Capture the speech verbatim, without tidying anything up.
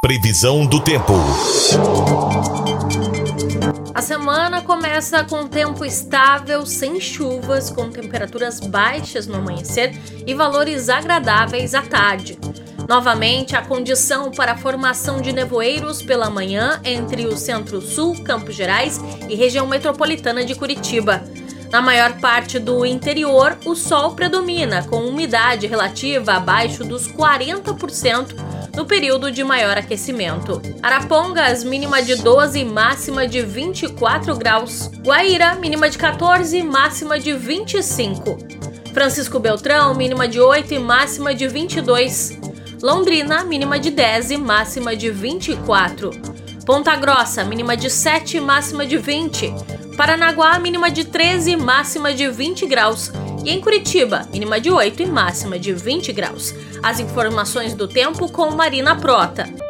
Previsão do tempo. A semana começa com tempo estável, sem chuvas, com temperaturas baixas no amanhecer e valores agradáveis à tarde. Novamente, a condição para a formação de nevoeiros pela manhã entre o Centro-Sul, Campos Gerais e região metropolitana de Curitiba. Na maior parte do interior, o sol predomina, com umidade relativa abaixo dos quarenta por cento no período de maior aquecimento. Arapongas, mínima de doze, máxima de vinte e quatro graus. Guaíra, mínima de quatorze, máxima de vinte e cinco. Francisco Beltrão, mínima de oito e máxima de vinte e dois. Londrina, mínima de dez e máxima de vinte e quatro. Ponta Grossa, mínima de sete e máxima de vinte. Paranaguá, mínima de treze e máxima de vinte graus. E em Curitiba, mínima de oito e máxima de vinte graus. As informações do tempo com Marina Prota.